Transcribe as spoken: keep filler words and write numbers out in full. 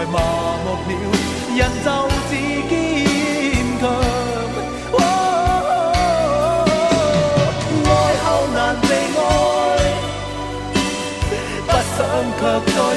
麻木了，人就自堅強。愛後難被愛，不想卻再